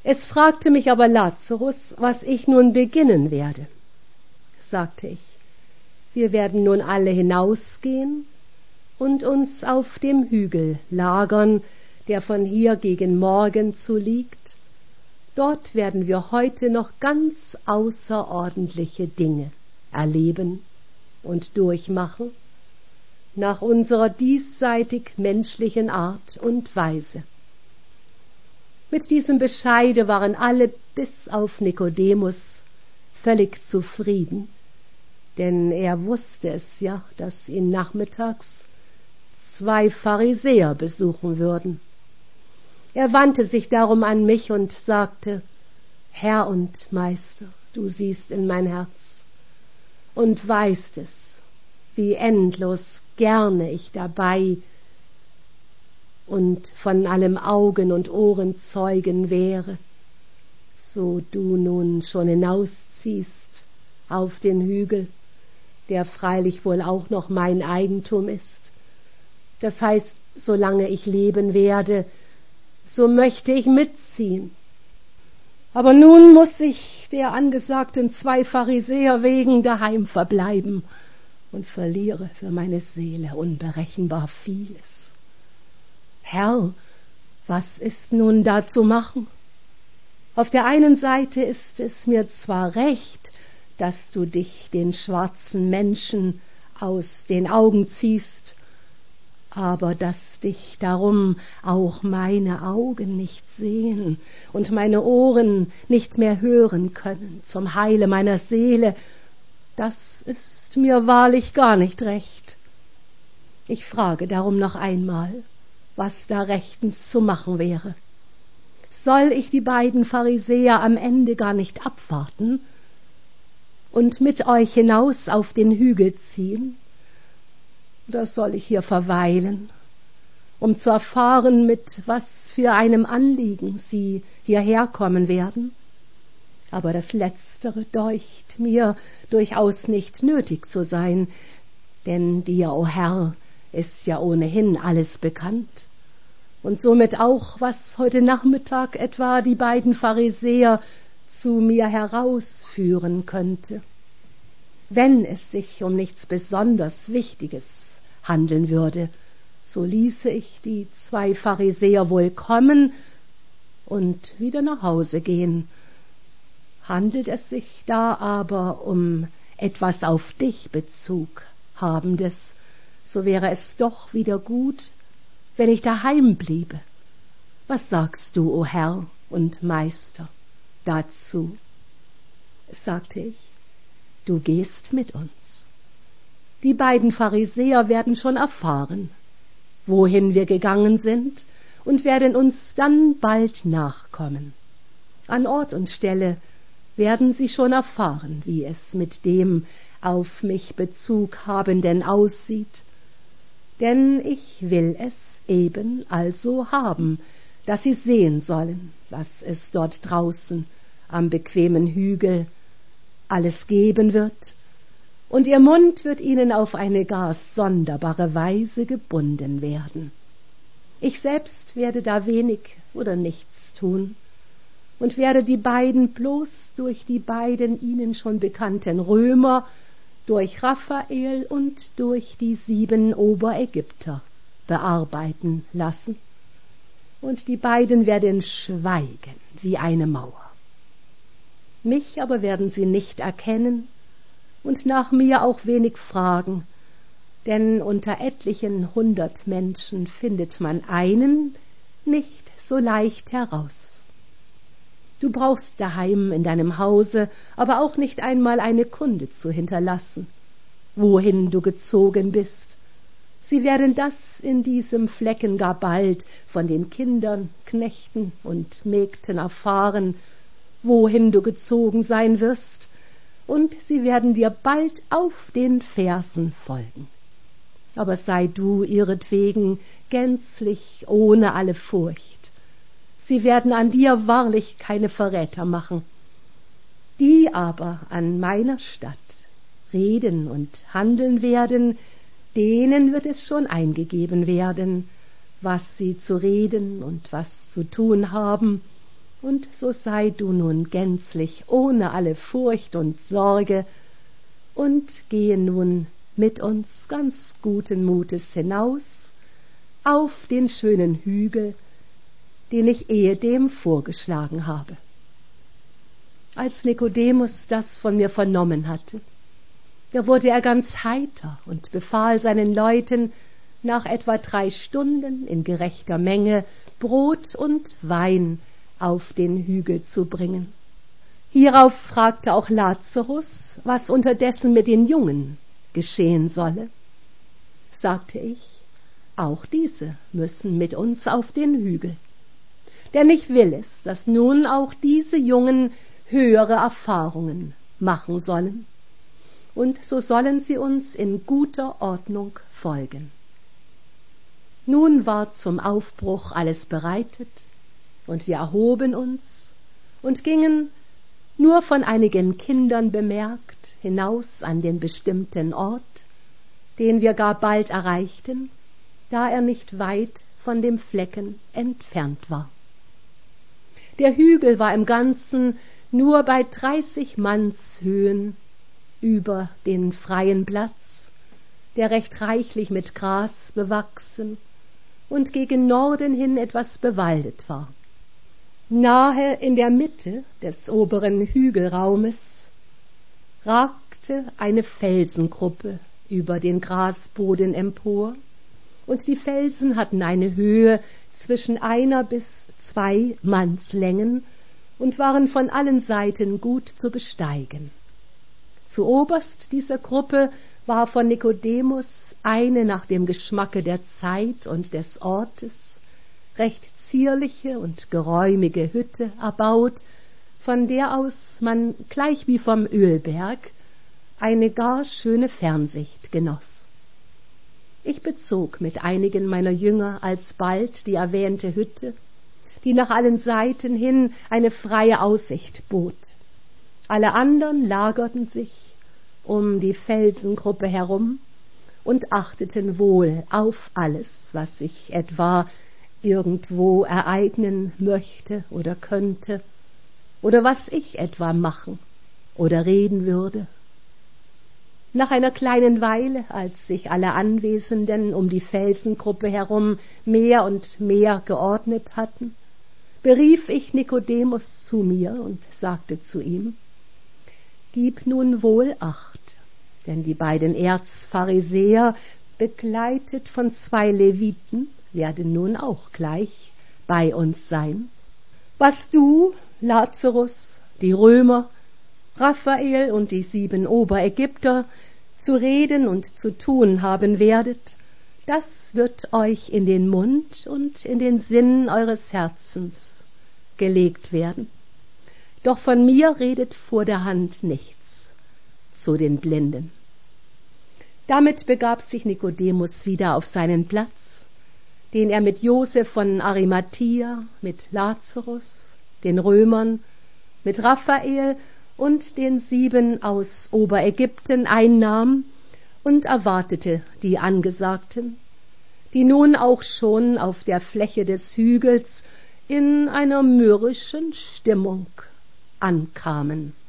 Es fragte mich aber Lazarus, was ich nun beginnen werde. Sagte ich, wir werden nun alle hinausgehen und uns auf dem Hügel lagern, der von hier gegen Morgen zu liegt. Dort werden wir heute noch ganz außerordentliche Dinge erleben und durchmachen, nach unserer diesseitig menschlichen Art und Weise. Mit diesem Bescheide waren alle bis auf Nikodemus völlig zufrieden, denn er wusste es ja, dass ihn nachmittags 2 Pharisäer besuchen würden. Er wandte sich darum an mich und sagte, Herr und Meister, du siehst in mein Herz und weißt es, wie endlos gerne ich dabei und von allem Augen und Ohren Zeugen wäre, so du nun schon hinausziehst auf den Hügel, der freilich wohl auch noch mein Eigentum ist. Das heißt, solange ich leben werde, so möchte ich mitziehen. Aber nun muss ich der angesagten 2 Pharisäer wegen daheim verbleiben und verliere für meine Seele unberechenbar vieles. Herr, was ist nun da zu machen? Auf der einen Seite ist es mir zwar recht, dass du dich den schwarzen Menschen aus den Augen ziehst, aber dass dich darum auch meine Augen nicht sehen und meine Ohren nicht mehr hören können zum Heile meiner Seele, das ist mir wahrlich gar nicht recht. Ich frage darum noch einmal, was da rechtens zu machen wäre. Soll ich die beiden Pharisäer am Ende gar nicht abwarten und mit euch hinaus auf den Hügel ziehen? Oder soll ich hier verweilen, um zu erfahren, mit was für einem Anliegen sie hierher kommen werden? Aber das Letztere deucht mir durchaus nicht nötig zu sein, denn dir, o Herr, ist ja ohnehin alles bekannt. Und somit auch, was heute Nachmittag etwa die beiden Pharisäer zu mir herausführen könnte. Wenn es sich um nichts besonders Wichtiges handeln würde, so ließe ich die 2 Pharisäer wohl kommen und wieder nach Hause gehen. Handelt es sich da aber um etwas auf dich Bezug habendes, so wäre es doch wieder gut, wenn ich daheim bliebe. Was sagst du, o Herr und Meister, dazu? Sagte ich, du gehst mit uns. Die beiden Pharisäer werden schon erfahren, wohin wir gegangen sind, und werden uns dann bald nachkommen. An Ort und Stelle werden sie schon erfahren, wie es mit dem auf mich Bezug habenden aussieht, denn ich will es eben also haben, dass sie sehen sollen, was es dort draußen am bequemen Hügel alles geben wird, und ihr Mund wird ihnen auf eine gar sonderbare Weise gebunden werden. Ich selbst werde da wenig oder nichts tun und werde die beiden bloß durch die beiden ihnen schon bekannten Römer, durch Raphael und durch die 7 Oberägypter bearbeiten lassen, und die beiden werden schweigen wie eine Mauer. Mich aber werden sie nicht erkennen und nach mir auch wenig fragen, denn unter etlichen 100 Menschen findet man einen nicht so leicht heraus. Du brauchst daheim in deinem Hause aber auch nicht einmal eine Kunde zu hinterlassen, wohin du gezogen bist. Sie werden das in diesem Flecken gar bald von den Kindern, Knechten und Mägden erfahren, wohin du gezogen sein wirst, und sie werden dir bald auf den Fersen folgen. Aber sei du ihretwegen gänzlich ohne alle Furcht. Sie werden an dir wahrlich keine Verräter machen. Die aber an meiner statt reden und handeln werden, denen wird es schon eingegeben werden, was sie zu reden und was zu tun haben, Und so sei du nun gänzlich ohne alle Furcht und Sorge und gehe nun mit uns ganz guten Mutes hinaus auf den schönen Hügel, den ich ehedem vorgeschlagen habe. Als Nikodemus das von mir vernommen hatte, da wurde er ganz heiter und befahl seinen Leuten, nach etwa 3 Stunden in gerechter Menge Brot und Wein auf den Hügel zu bringen. Hierauf fragte auch Lazarus, was unterdessen mit den Jungen geschehen solle. Sagte ich, auch diese müssen mit uns auf den Hügel. Denn ich will es, dass nun auch diese Jungen höhere Erfahrungen machen sollen. Und so sollen sie uns in guter Ordnung folgen. Nun war zum Aufbruch alles bereitet, und wir erhoben uns und gingen, nur von einigen Kindern bemerkt, hinaus an den bestimmten Ort, den wir gar bald erreichten, da er nicht weit von dem Flecken entfernt war. Der Hügel war im Ganzen nur bei 30 Manns Höhen über den freien Platz, der recht reichlich mit Gras bewachsen und gegen Norden hin etwas bewaldet war. Nahe in der Mitte des oberen Hügelraumes ragte eine Felsengruppe über den Grasboden empor, und die Felsen hatten eine Höhe zwischen 1 bis 2 Mannslängen und waren von allen Seiten gut zu besteigen. Zuoberst dieser Gruppe war von Nikodemus eine nach dem Geschmacke der Zeit und des Ortes recht zierliche und geräumige Hütte erbaut, von der aus man gleich wie vom Ölberg eine gar schöne Fernsicht genoss. Ich bezog mit einigen meiner Jünger alsbald die erwähnte Hütte, die nach allen Seiten hin eine freie Aussicht bot. Alle anderen lagerten sich um die Felsengruppe herum und achteten wohl auf alles, was sich etwa irgendwo ereignen möchte oder könnte, oder was ich etwa machen oder reden würde. Nach einer kleinen Weile, als sich alle Anwesenden um die Felsengruppe herum mehr und mehr geordnet hatten, berief ich Nikodemus zu mir und sagte zu ihm: Gib nun wohl Acht, denn die beiden Erzpharisäer, begleitet von 2 Leviten, werden nun auch gleich bei uns sein. Was du, Lazarus, die Römer, Raphael und die 7 Oberägypter zu reden und zu tun haben werdet, das wird euch in den Mund und in den Sinn eures Herzens gelegt werden. Doch von mir redet vor der Hand nichts zu den Blinden. Damit begab sich Nikodemus wieder auf seinen Platz, den er mit Josef von Arimathia, mit Lazarus, den Römern, mit Raphael und den 7 aus Oberägypten einnahm und erwartete die Angesagten, die nun auch schon auf der Fläche des Hügels in einer mürrischen Stimmung ankamen.